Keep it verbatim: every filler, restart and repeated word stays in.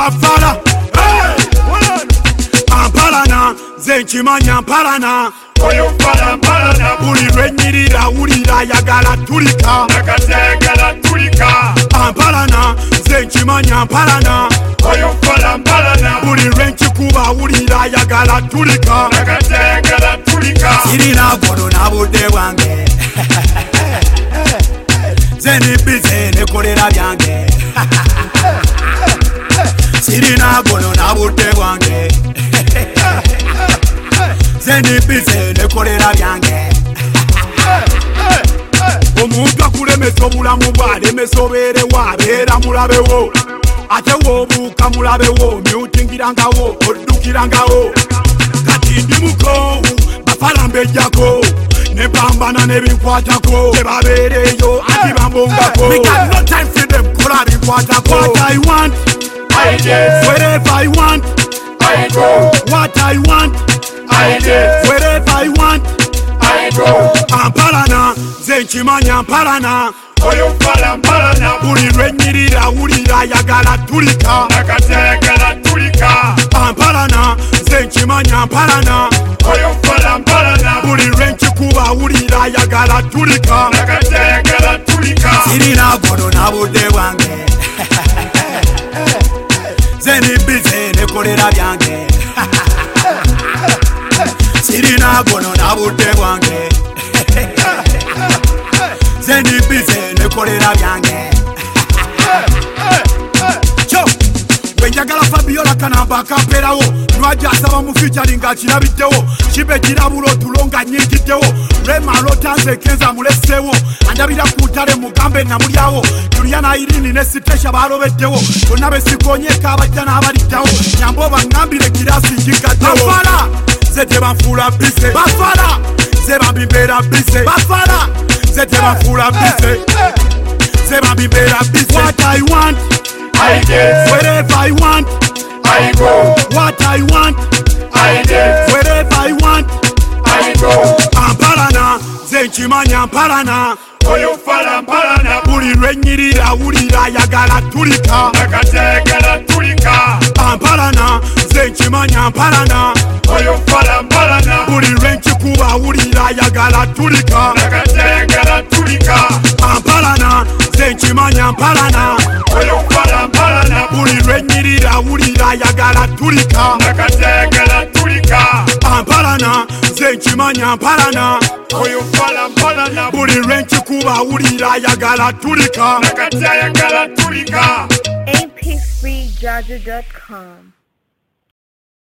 bafala ampalana nze nkimanya mpalana oyo fala mpalana buli lwenyirira wulira yagala tulika nakati ayagala tulika ampalana nze nkimanya mpalana oyo fala mpalana buli lwenkikuba wulira yagala tulika nakati ayagala tulika sirina gono na budde bwange nze ndi bize nekolera byange sirina gono na budde bwange nze ndi bize nekolera byange omuntu akulemesa obulamu bwalemesa obeerewo abeera mulabewo ate woobuuka mulabewo myutingirangawo oddukirangawo kati ndi mukoowu bafala mbejjako nepambana nebinkwatako tebabeereeyo ati bambongako kola binkwatako what I want I get wherever I want I go what I want I get wherever I want I go ampalana nze nkimanya mpalana oyo fala mpalana buli lwenyirira wulira yagala tulika nakati ayagala tulika ampalana nze nkimanya mpalana oyo fala mpalana buli lwenkikuba wulira yagala tulika nakati ayagala tulika sirina gono na budde bwange nze ndi bize nekolera byange sirina gono na budde bwange nze ndi bize nekolera byange kyo bwenjagala Fabiola Kanamba akamperawo lwajja asaba mu featuring nga kirabiddewo kibe kirabulo tulonga nnyingiddewo lwemalo tanze kenza muleseewo andabira ku ntale mugambe namulyawo Juliana Irene ne Sitesha balobeddewo bonna besikonyeka abajja n'abaliddawo nyambo baŋŋambire kirasi njigaddewo bafala nze tebanfuula bise bafala nze bambibeera bise bafala nze tebanfuula bise nze bambibeera bise what I want I get wherever I want I go what I want I get wherever I want I go ampalana nze nkimanya mpalana oyo fala mpalana buli lwenyirira wulira yagala tulika nakati ayagala tulika ampalana nze nkimanya mpalana oyo fala mpalana buli lwenkikuba wulira yagala tulika nakati ayagala tulika ampalana nze nkimanya mpalana oyo fala mpalana buli lwenyirira wulira yagala tulika nakati ayagala tulika ampalana nze nkimanya mpalana oyo fala mpalana buli lwenkikuba wulira yagala tulika nakati ayagala tulika A P free Jaja dot com